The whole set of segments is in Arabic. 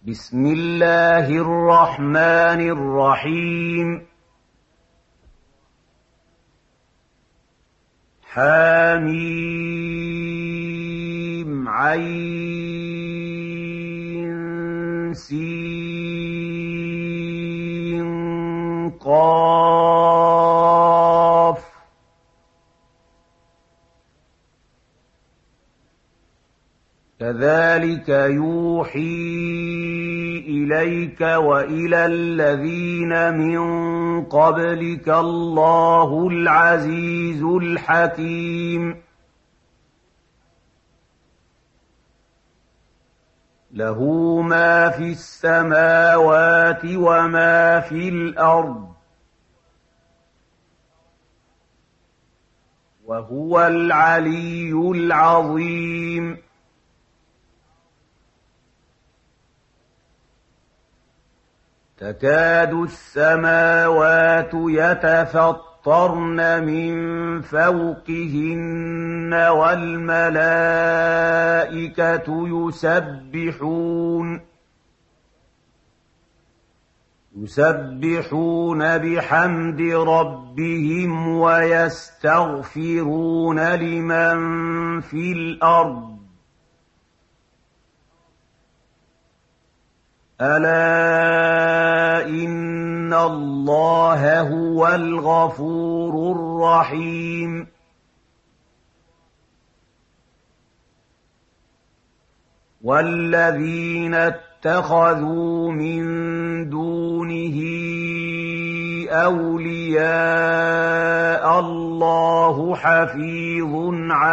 بسم الله الرحمن الرحيم حم عين سين قاف كذلك يوحي إليك وإلى الذين من قبلك الله العزيز الحكيم له ما في السماوات وما في الأرض وهو العلي العظيم تكاد السماوات يتفطرن من فوقهن والملائكة يسبحون بحمد ربهم ويستغفرون لمن في الأرض ألا إن الله هو الغفور الرحيم والذين اتخذوا من دونه أولياء الله حفيظ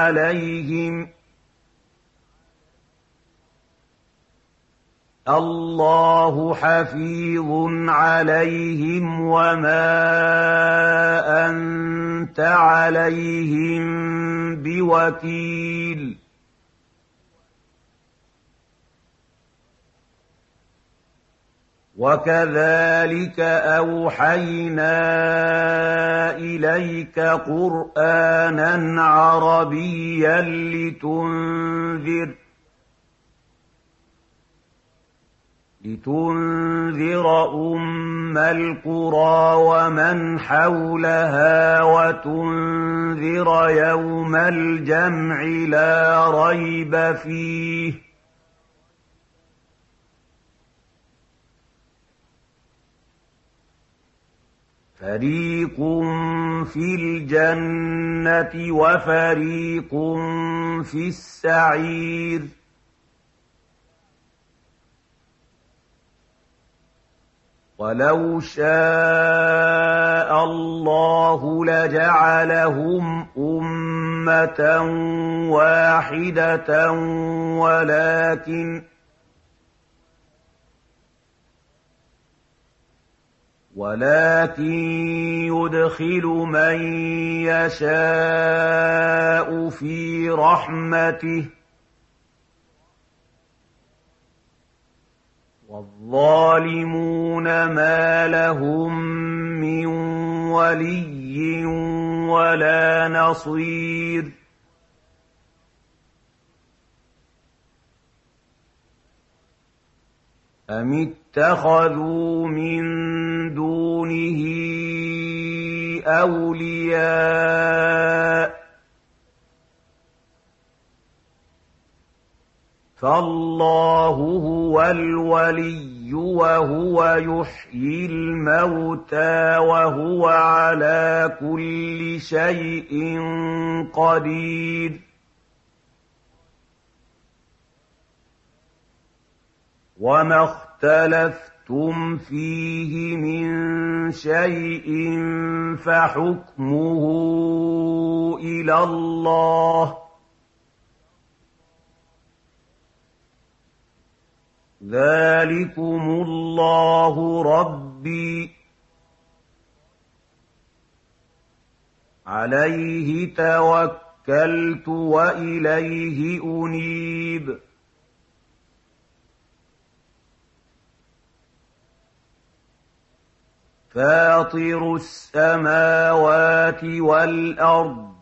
عليهم وما أنت عليهم بوكيل وكذلك أوحينا إليك قرآنا عربيا لتنذر أم القرى ومن حولها وتنذر يوم الجمع لا ريب فيه فريق في الجنة وفريق في السعير ولو شاء الله لجعلهم أمة واحدة ولكن يدخل من يشاء في رحمته والظالمون ما لهم من ولي ولا نصير أم اتخذوا من دونه أولياء فالله هو الولي وهو يحيي الموتى وهو على كل شيء قدير وما اختلفتم فيه من شيء فحكمه إلى الله ذلكم الله ربي عليه توكلت وإليه أنيب فاطر السماوات والأرض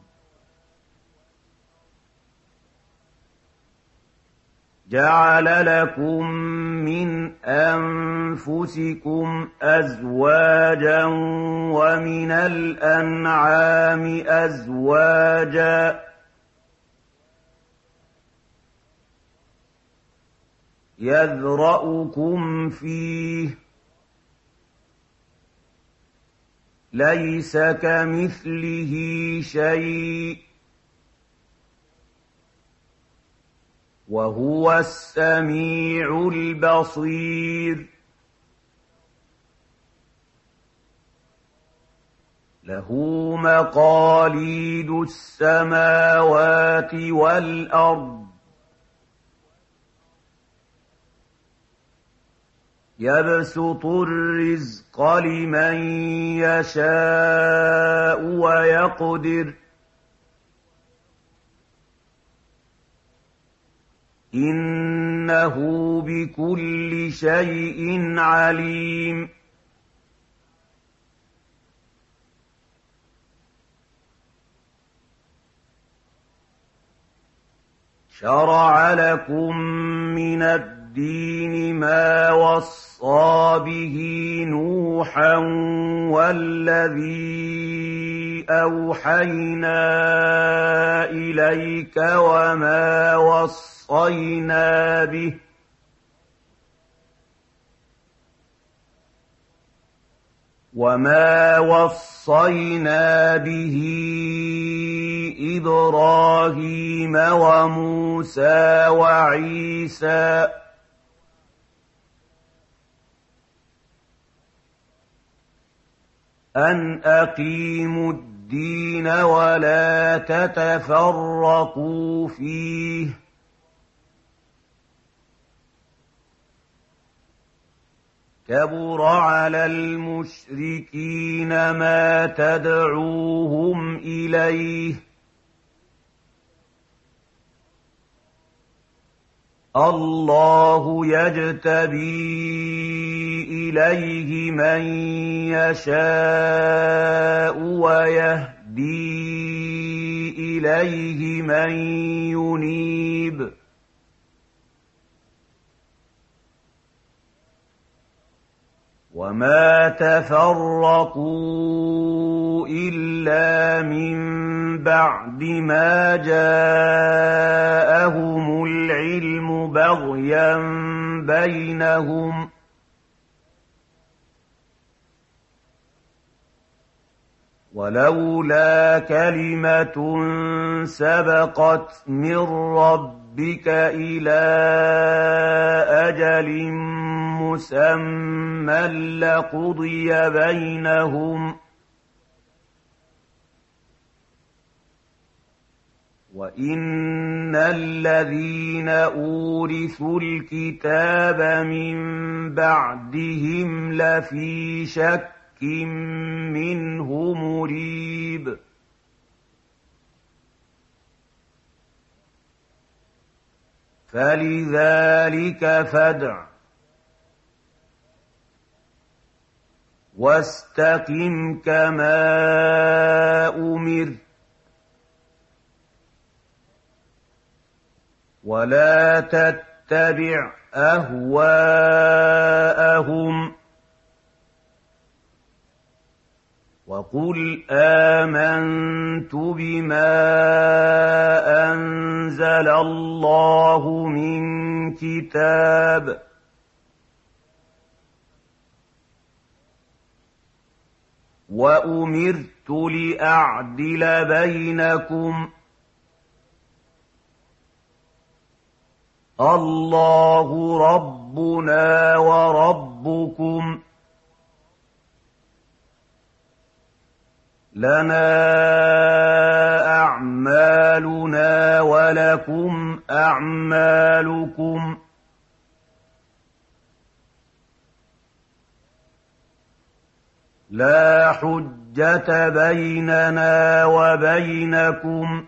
جعل لكم من أَنفُسِكُمْ أَزْوَاجًا وَمِنَ الْأَنْعَامِ أَزْوَاجًا يَذْرَؤُكُمْ فِيهِ ۚ لَيْسَ كَمِثْلِهِ شَيْءٌ ۖ وَهُوَ السَّمِيعُ الْبَصِيرُ لَهُ مَقَالِيدُ السَّمَاوَاتِ وَالْأَرْضِ يَبْسُطُ الرِّزْقَ لِمَن يَشَاءُ وَيَقْدِرُ ۚ إِنَّهُ بِكُلِّ شَيْءٍ عَلِيمٌ شَرَعَ لَكُم مِّنَ الدِّينِ مَا وَصَّىٰ بِهِ نُوحًا وَالَّذِي أَوْحَيْنَا إِلَيْكَ وَمَا وَصَّيْنَا بِهِ إِبْرَاهِيمَ وَمُوسَىٰ وَعِيسَىٰ ۖ أَنْ أَقِيمُوا الدِّينَ وَلَا تَتَفَرَّقُوا فِيهِ ۚ كَبُرَ عَلَى الْمُشْرِكِينَ مَا تَدْعُوهُمْ إِلَيْهِ ۚ اللَّهُ يَجْتَبِي إِلَيْهِ مَن يَشَاءُ وَيَهْدِي إِلَيْهِ مَن يُنِيبُ وَمَا تَفَرَّقُوا إِلَّا مِن بَعْدِ مَا جَاءَهُمُ الْعِلْمُ بَغْيًا بَيْنَهُمْ ۚ وَلَوْلَا كَلِمَةٌ سَبَقَتْ مِن رَّبِّكَ إِلَىٰ أَجَلٍ مُّسَمًّى لَّقُضِيَ بَيْنَهُمْ ۚ وَإِنَّ الَّذِينَ أُورِثُوا الْكِتَابَ مِن بَعْدِهِمْ لَفِي شَكٍّ مِّنْهُ مُرِيبٍ فَلِذَٰلِكَ فَادْعُ وَاسْتَقِمْ كَمَا أُمِرْتَ وَلَا تَتَّبِعْ أَهْوَاءَهُمْ ۖ وَقُلْ آمَنتُ بِمَا أَنزَلَ اللَّهُ مِن كِتَابٍ ۖ وَأُمِرْتُ لِأَعْدِلَ بَيْنَكُمْ ۖ اللَّهُ رَبُّنَا وَرَبُّكُمْ ۖ لَنَا أَعْمَالُنَا وَلَكُمْ أَعْمَالُكُمْ ۖ لَا حُجَّةَ بَيْنَنَا وَبَيْنَكُمْ ۖ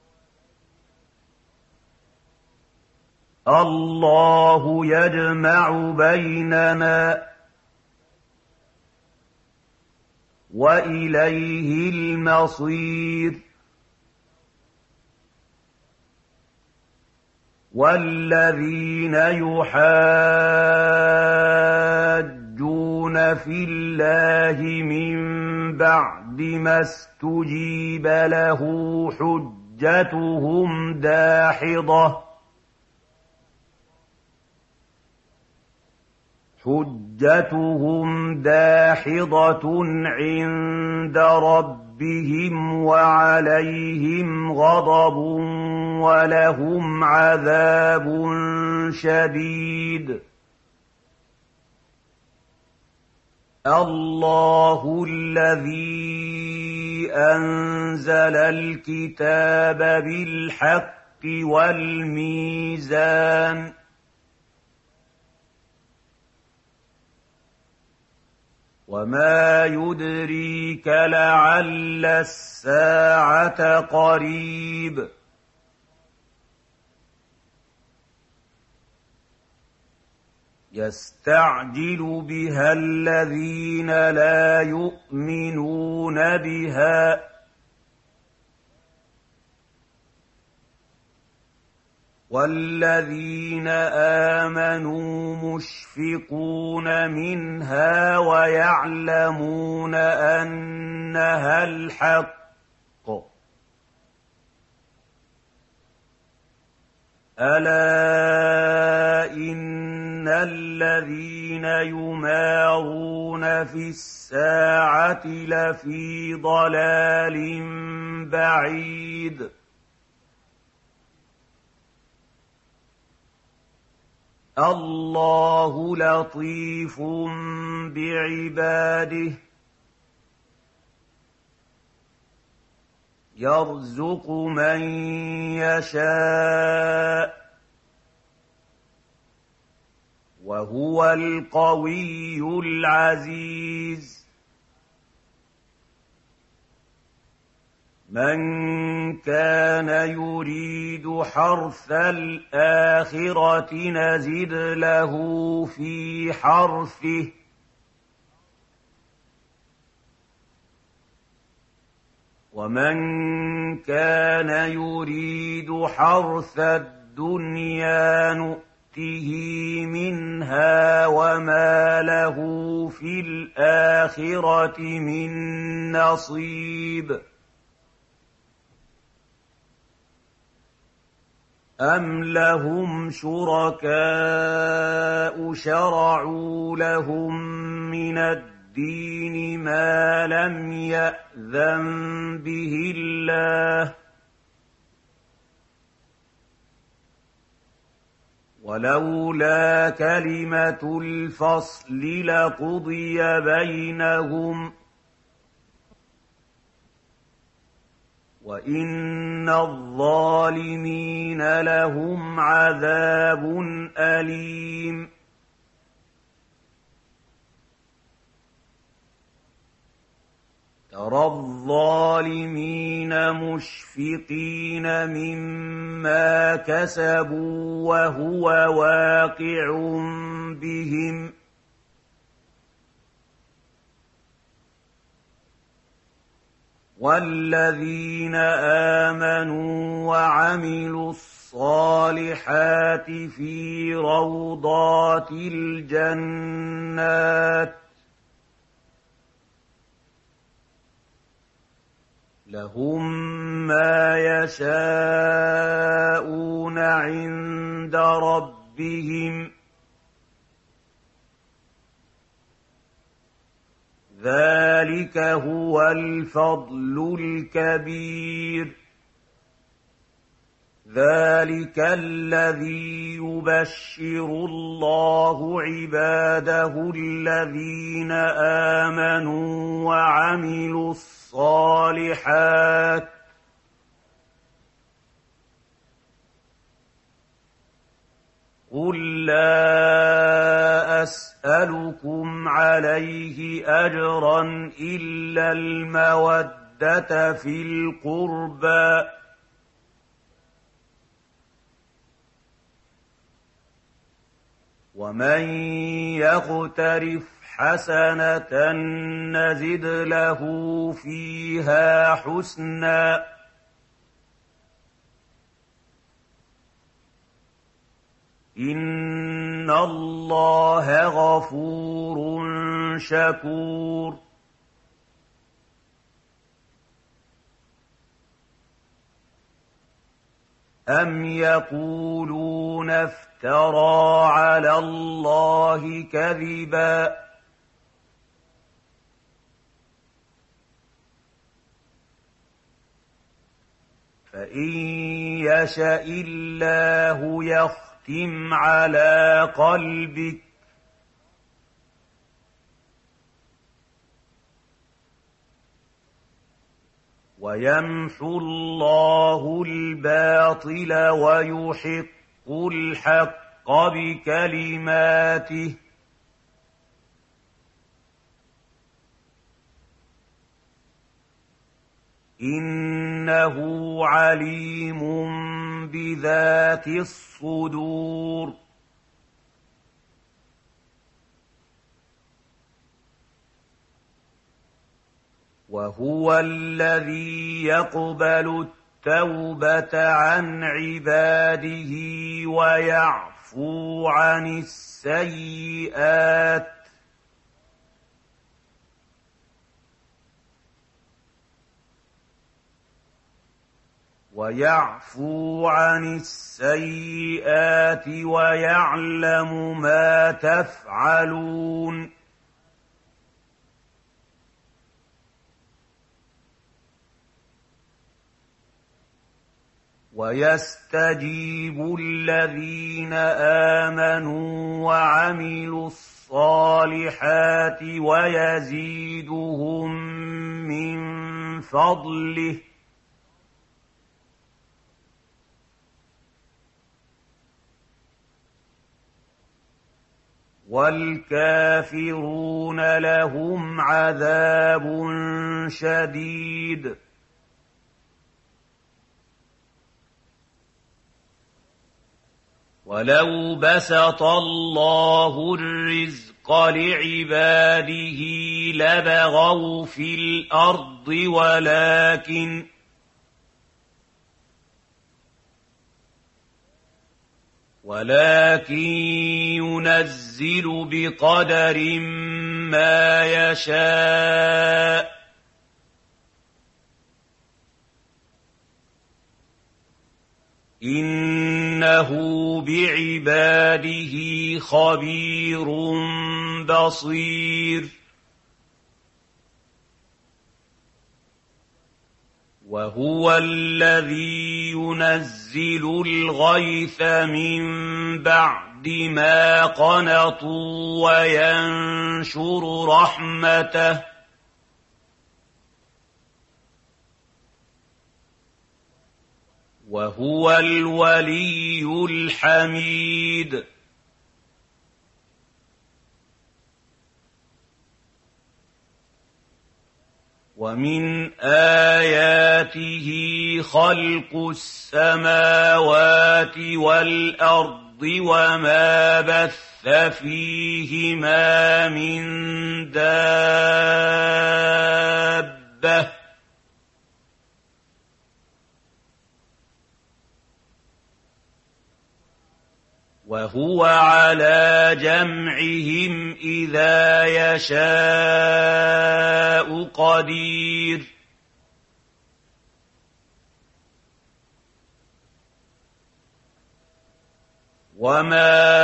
اللَّهُ يَجْمَعُ بَيْنَنَا ۖ وَإِلَيْهِ الْمَصِيرُ وَالَّذِينَ يُحَادُّونَ في الله من بعد ما استجيب له حجتهم داحضة عند ربهم وعليهم غضب ولهم عذاب شديد. الله الذي أنزل الكتاب بالحق والميزان وما يدريك لعل الساعة قريب. يستعجل بها الذين لا يؤمنون بها والذين آمنوا مشفقون منها ويعلمون أنها الحق. ألا إن الذين يمارون في الساعة لفي ضلال بعيد. الله لطيف بعباده يرزق من يشاء وهو القوي العزيز. من كان يريد حرث الآخرة نزد له في حرثه ومن كان يريد حرث الدنيا نؤته منها وما له في الآخرة من نصيب. أم لهم شركاء شرعوا لهم من الدين ما لم يأذن به الله ولولا كلمة الفصل لقضي بينهم وإن الظالمين لهم عذاب أليم. ترى الظالمين مشفقين مما كسبوا وهو واقع بهم والذين آمنوا وعملوا الصالحات في روضات الجنات لهم ما يشاءون عند ربهم ذلك هو الفضل الكبير. ذلك الذي يبشر الله عباده الذين آمنوا وعملوا الصالحات قل لا أسألكم عليه أجرا إلا المودة في القربى ومن يقترف حسنة نزد له فيها حسنا إِنَّ اللَّهَ غَفُورٌ شَكُورٌ أَمْ يَقُولُونَ افْتَرَىٰ عَلَى اللَّهِ كَذِبًا فَإِن يَشَإِ اللَّهُ يَخْتِمْ عَلَىٰ قَلْبِكَ وَيَمْحُ اللَّهُ الْبَاطِلَ وَيُحِقُّ الْحَقَّ بِكَلِمَاتِهِ إِنَّهُ عَلِيمٌ بِذَاتِ الصُّدُورِ وَهُوَ الَّذِي يَقْبَلُ التَّوْبَةَ عَنْ عِبَادِهِ وَيَعْفُو عَنِ السَّيِّئَاتِ وَيَعْلَمُ مَا تَفْعَلُونَ وَيَسْتَجِيبُ الَّذِينَ آمَنُوا وَعَمِلُوا الصَّالِحَاتِ وَيَزِيدُهُم مِّن فَضْلِهِ وَالْكَافِرُونَ لَهُمْ عَذَابٌ شَدِيدٌ وَلَوْ بَسَطَ اللَّهُ الرِّزْقَ لِعِبَادِهِ لَبَغَوْا فِي الْأَرْضِ ولكن يُنَزِّلُ بِقَدَرٍ مَّا يَشَاءُ إِنَّهُ بِعِبَادِهِ خَبِيرٌ بَصِيرٌ وَهُوَ الَّذِي يُنَزِّلُ الْغَيْثَ مِن بَعْدِ مَا قَنَطُوا وَيَنشُرُ رَحْمَتَهُ وَهُوَ الْوَلِيُّ الْحَمِيدُ وَمِنْ آيَاتِهِ خَلْقُ السَّمَاوَاتِ وَالْأَرْضِ وَمَا بَثَّ فِيهِمَا مِن دَابَّةٍ وَهُوَ عَلَىٰ جَمْعِهِمْ إِذَا يَشَاءُ قَدِيرٌ وَمَا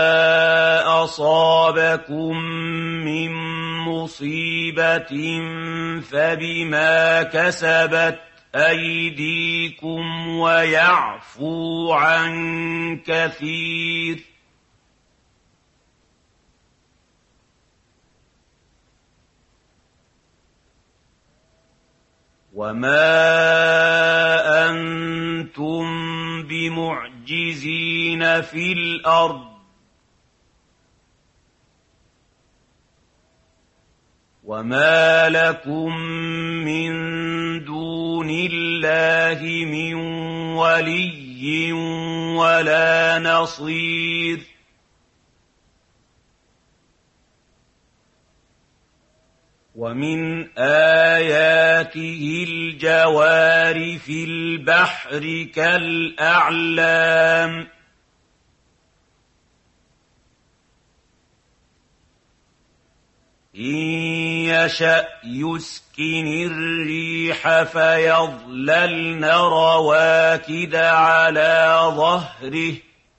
أَصَابَكُم مِّن مُّصِيبَةٍ فَبِمَا كَسَبَتْ أَيْدِيكُمْ وَيَعْفُو عَن كَثِيرٍ وَمَا أَنتُم بِمُعْجِزِينَ فِي الْأَرْضِ وَمَا لَكُم مِّن دُونِ اللَّهِ مِن وَلِيٍّ وَلَا نَصِيرٍ وَمِنْ آيَاتِهِ الْجَوَارِ فِي الْبَحْرِ كَالْأَعْلَامِ إن يشأ يسكن الريح فيظللن رواكد على ظهره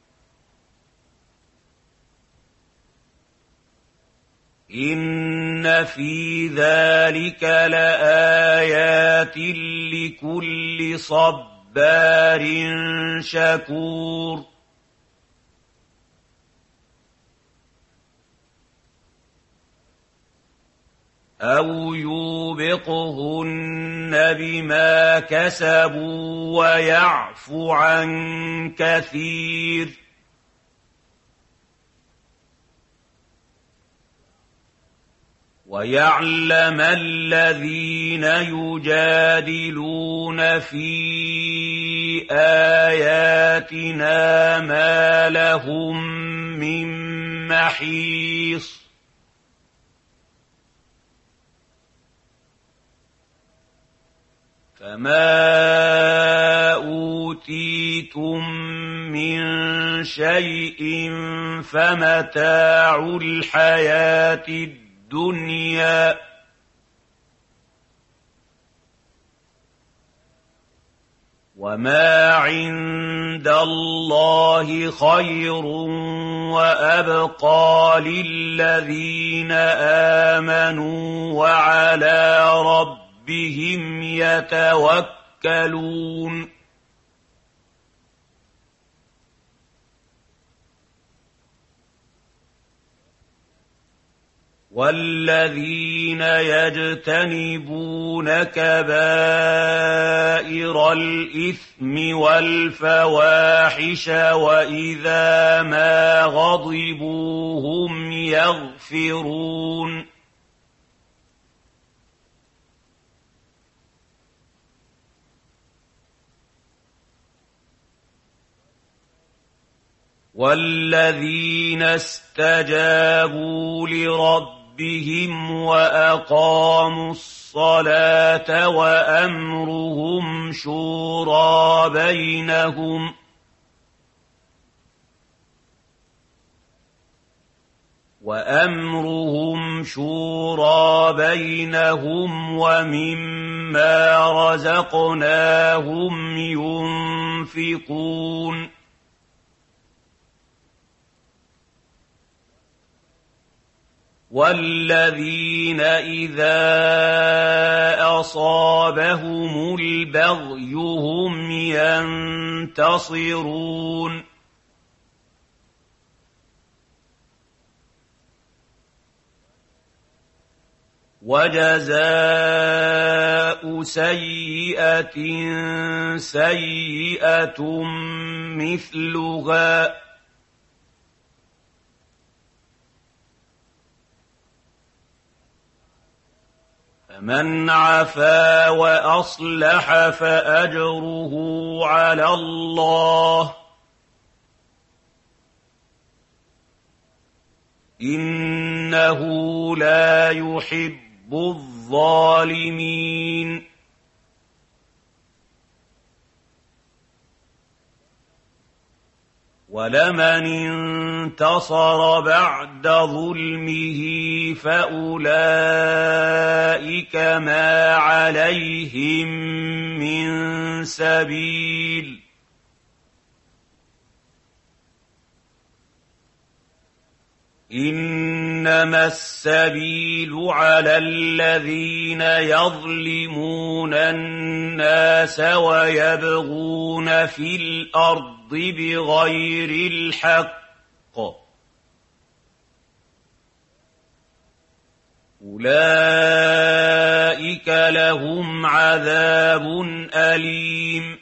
إن في ذلك لآيات لكل صبار شكور أو يوبقهن بما كسبوا ويعفو عن كثير ويعلم الذين يجادلون في آياتنا ما لهم من محيص فما أوتيتم من شيء فمتاع الحياة الدنيا وما عند الله خير وأبقى للذين آمنوا وعلى ربهم يتوكلون والذين يجتنبون كبائر الإثم والفواحش وإذا ما غضبوا هم يغفرون والذين استجابوا لربهم وأقاموا الصلاة وأمرهم شورى بينهم ومما رزقناهم ينفقون والذين إذا أصابهم البغي هم ينتصرون وجزاء سيئة سيئة مثلها فمن عفا وأصلح فأجره على الله إنه لا يحب الظالمين ولمن انتصر بعد ظلمه فأولئك ما عليهم من سبيل إنما السبيل على الذين يظلمون الناس ويبغون في الأرض بغير الحق أولئك لهم عذاب أليم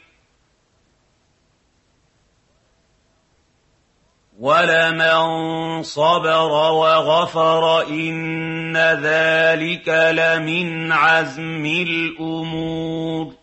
ولمن صبر وغفر إن ذلك لمن عزم الأمور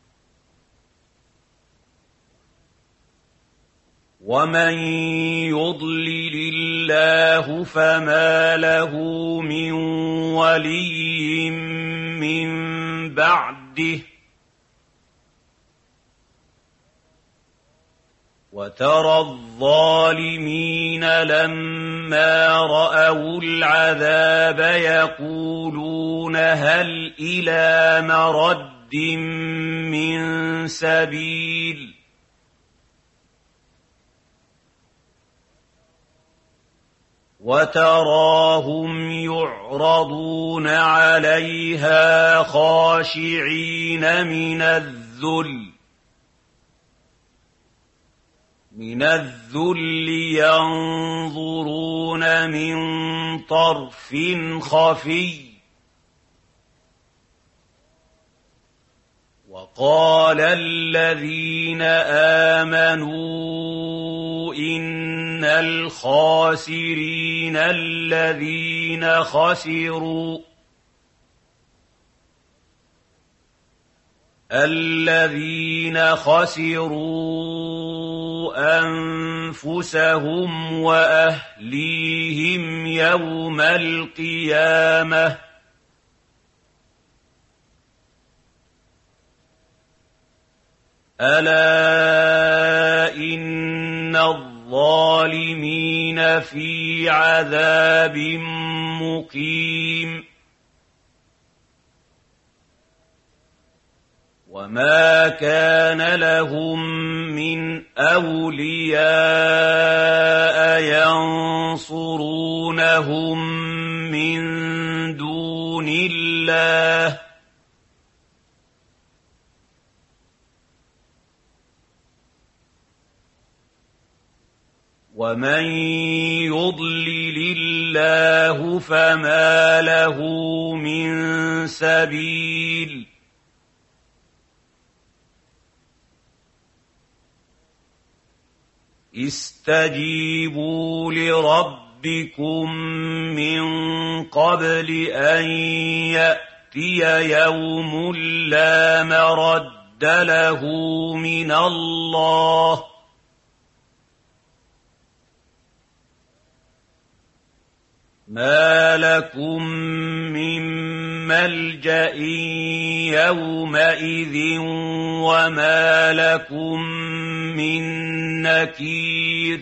ومن يضلل الله فما له من ولي من بعده وترى الظالمين لما رأوا العذاب يقولون هل إلى مرد من سبيل وتراهم يعرضون عليها خاشعين من الذل ينظرون من طرف خفي وقال الذين آمنوا إن الخاسرين الذين خسروا أنفسهم وأهليهم يوم القيامة ألا إن الظالمين في عذاب مقيم وما كان لهم من أولياء ينصرونهم من دون الله ومن يضلل الله فما له من سبيل استجيبوا لربكم من قبل أن يأتي يوم لا مرد له من الله ما لكم من ملجأ يومئذ وما لكم من نكير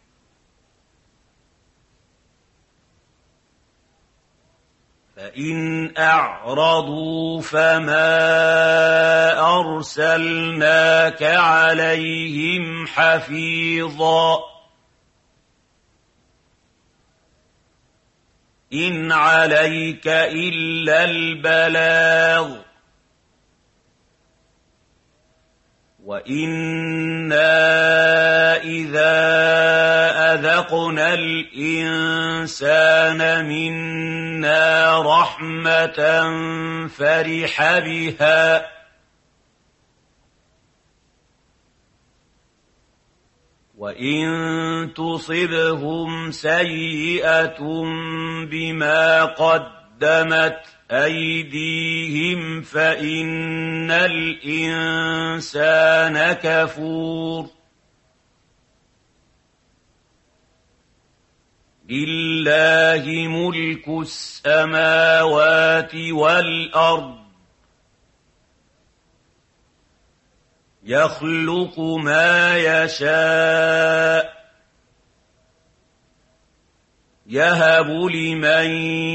فإن أعرضوا فما أرسلناك عليهم حفيظا إن عليك إلا البلاغ وإنا إذا أذقنا الإنسان منا رحمة فرح بها وإن تصبهم سيئة بما قدمت أيديهم فإن الإنسان كفور لله ملك السماوات والأرض يخلق ما يشاء يهب لمن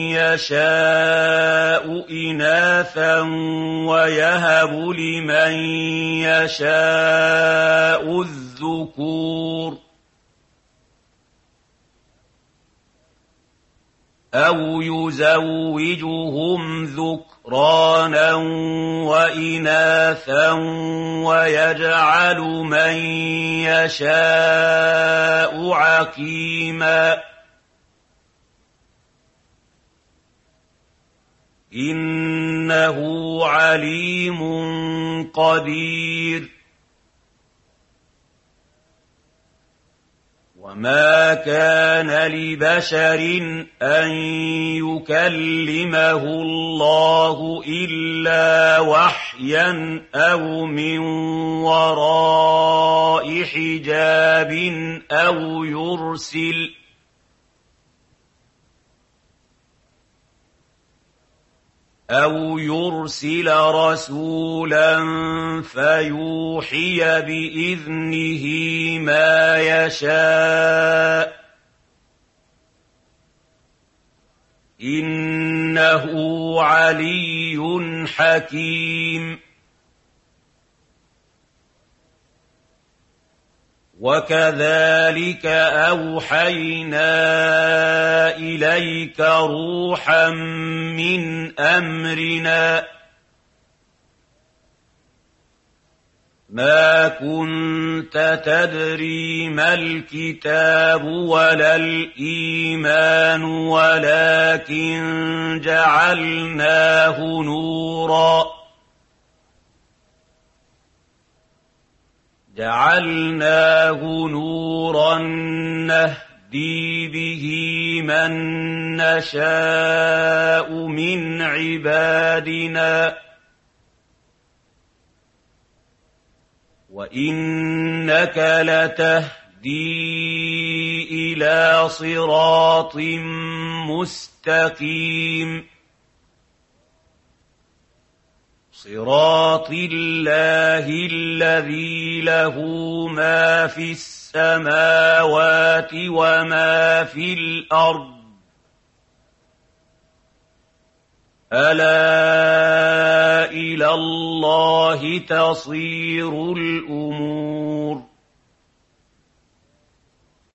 يشاء إناثا ويهب لمن يشاء الذكور أو يزوجهم ذكرانا وإناثا ويجعل من يشاء عقيما إنه عليم قدير وما كان لبشر أن يكلمه الله إلا وحيا أو من وراء حجاب أَوْ يُرْسِلَ رَسُولًا فَيُوحِيَ بِإِذْنِهِ مَا يَشَاءُ ۚ إِنَّهُ عَلِيٌّ حَكِيمٌ وَكَذَٰلِكَ أَوْحَيْنَا إِلَيْكَ رُوحًا مِّنْ أَمْرِنَا ۚ مَا كُنتَ تَدْرِي مَا الْكِتَابُ وَلَا الْإِيمَانُ وَلَٰكِن جَعَلْنَاهُ نُورًا نَّهْدِي بِهِ مَن نَّشَاءُ مِنْ عِبَادِنَا ۚ وَإِنَّكَ لَتَهْدِي إِلَىٰ صِرَاطٍ مُّسْتَقِيمٍ صِرَاطِ اللَّهِ الَّذِي لَهُ مَا فِي السَّمَاوَاتِ وَمَا فِي الْأَرْضِ ۗ أَلَا إِلَى اللَّهِ تَصِيرُ الْأُمُورُ